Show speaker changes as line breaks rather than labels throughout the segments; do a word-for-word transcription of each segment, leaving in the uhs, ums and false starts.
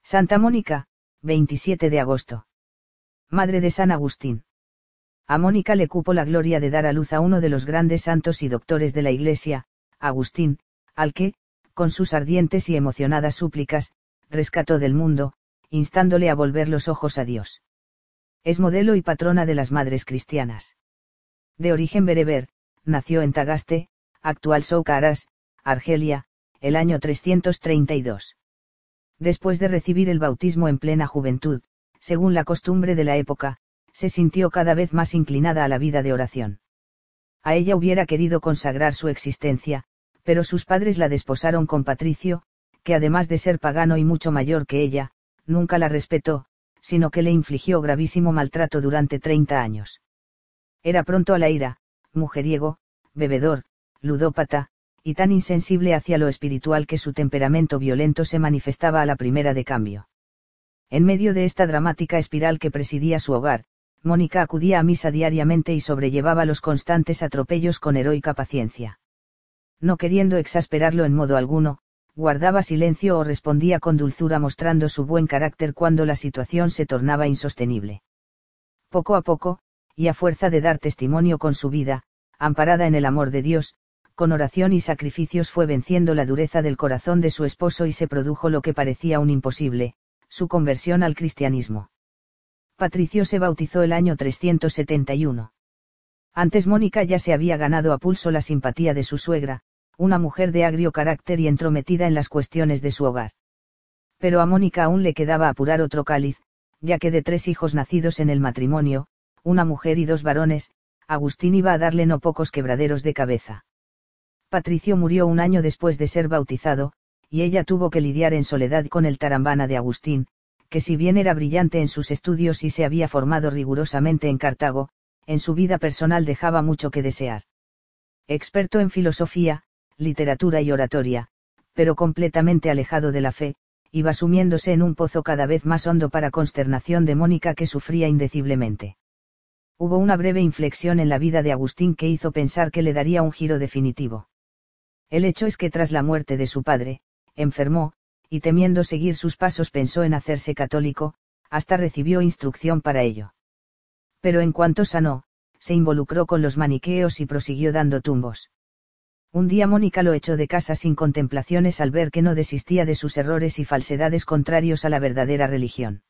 Santa Mónica, veintisiete de agosto. Madre de San Agustín. A Mónica le cupo la gloria de dar a luz a uno de los grandes santos y doctores de la Iglesia, Agustín, al que, con sus ardientes y emocionadas súplicas, rescató del mundo, instándole a volver los ojos a Dios. Es modelo y patrona de las madres cristianas. De origen bereber, nació en Tagaste, actual Souca-Aras, Argelia, el año trescientos treinta y dos. Después de recibir el bautismo en plena juventud, según la costumbre de la época, se sintió cada vez más inclinada a la vida de oración. A ella hubiera querido consagrar su existencia, pero sus padres la desposaron con Patricio, que además de ser pagano y mucho mayor que ella, nunca la respetó, sino que le infligió gravísimo maltrato durante treinta años. Era pronto a la ira, mujeriego, bebedor, ludópata, y tan insensible hacia lo espiritual que su temperamento violento se manifestaba a la primera de cambio. En medio de esta dramática espiral que presidía su hogar, Mónica acudía a misa diariamente y sobrellevaba los constantes atropellos con heroica paciencia. No queriendo exasperarlo en modo alguno, guardaba silencio o respondía con dulzura mostrando su buen carácter cuando la situación se tornaba insostenible. Poco a poco, y a fuerza de dar testimonio con su vida, amparada en el amor de Dios, con oración y sacrificios fue venciendo la dureza del corazón de su esposo y se produjo lo que parecía un imposible, su conversión al cristianismo. Patricio se bautizó el año trescientos setenta y uno. Antes Mónica ya se había ganado a pulso la simpatía de su suegra, una mujer de agrio carácter y entrometida en las cuestiones de su hogar. Pero a Mónica aún le quedaba apurar otro cáliz, ya que de tres hijos nacidos en el matrimonio, una mujer y dos varones, Agustín iba a darle no pocos quebraderos de cabeza. Patricio murió un año después de ser bautizado, y ella tuvo que lidiar en soledad con el tarambana de Agustín, que si bien era brillante en sus estudios y se había formado rigurosamente en Cartago, en su vida personal dejaba mucho que desear. Experto en filosofía, literatura y oratoria, pero completamente alejado de la fe, iba sumiéndose en un pozo cada vez más hondo para consternación de Mónica que sufría indeciblemente. Hubo una breve inflexión en la vida de Agustín que hizo pensar que le daría un giro definitivo. El hecho es que tras la muerte de su padre, enfermó, y temiendo seguir sus pasos pensó en hacerse católico, hasta recibió instrucción para ello. Pero en cuanto sanó, se involucró con los maniqueos y prosiguió dando tumbos. Un día Mónica lo echó de casa sin contemplaciones al ver que no desistía de sus errores y falsedades contrarios a la verdadera religión.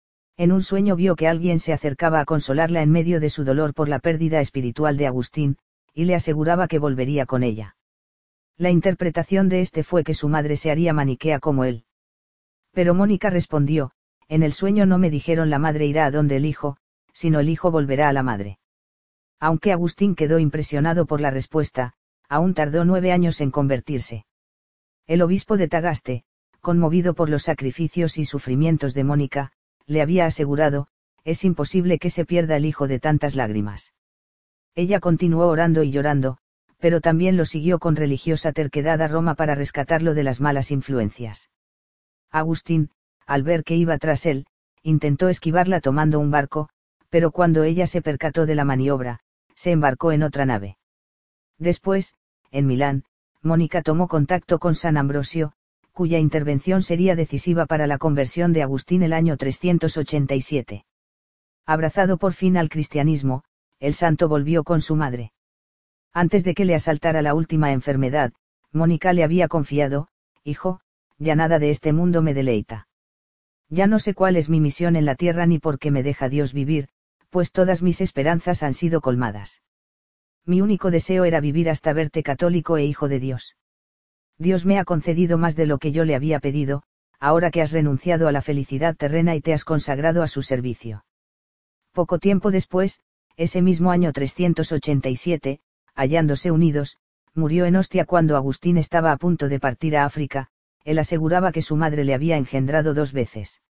En un sueño vio que alguien se acercaba a consolarla en medio de su dolor por la pérdida espiritual de Agustín, y le aseguraba que volvería con ella. La interpretación de este fue que su madre se haría maniquea como él. Pero Mónica respondió, en el sueño no me dijeron la madre irá a donde el hijo, sino el hijo volverá a la madre. Aunque Agustín quedó impresionado por la respuesta, aún tardó nueve años en convertirse. El obispo de Tagaste, conmovido por los sacrificios y sufrimientos de Mónica, le había asegurado, es imposible que se pierda el hijo de tantas lágrimas. Ella continuó orando y llorando, pero también lo siguió con religiosa terquedad a Roma para rescatarlo de las malas influencias. Agustín, al ver que iba tras él, intentó esquivarla tomando un barco, pero cuando ella se percató de la maniobra, se embarcó en otra nave. Después, en Milán, Mónica tomó contacto con San Ambrosio, cuya intervención sería decisiva para la conversión de Agustín el año trescientos ochenta y siete. Abrazado por fin al cristianismo, el santo volvió con su madre. Antes de que le asaltara la última enfermedad, Mónica le había confiado, hijo, ya nada de este mundo me deleita. Ya no sé cuál es mi misión en la tierra ni por qué me deja Dios vivir, pues todas mis esperanzas han sido colmadas. Mi único deseo era vivir hasta verte católico e hijo de Dios. Dios me ha concedido más de lo que yo le había pedido, ahora que has renunciado a la felicidad terrena y te has consagrado a su servicio. Poco tiempo después, ese mismo año trescientos ochenta y siete, hallándose unidos, murió en Ostia cuando Agustín estaba a punto de partir a África, él aseguraba que su madre le había engendrado dos veces.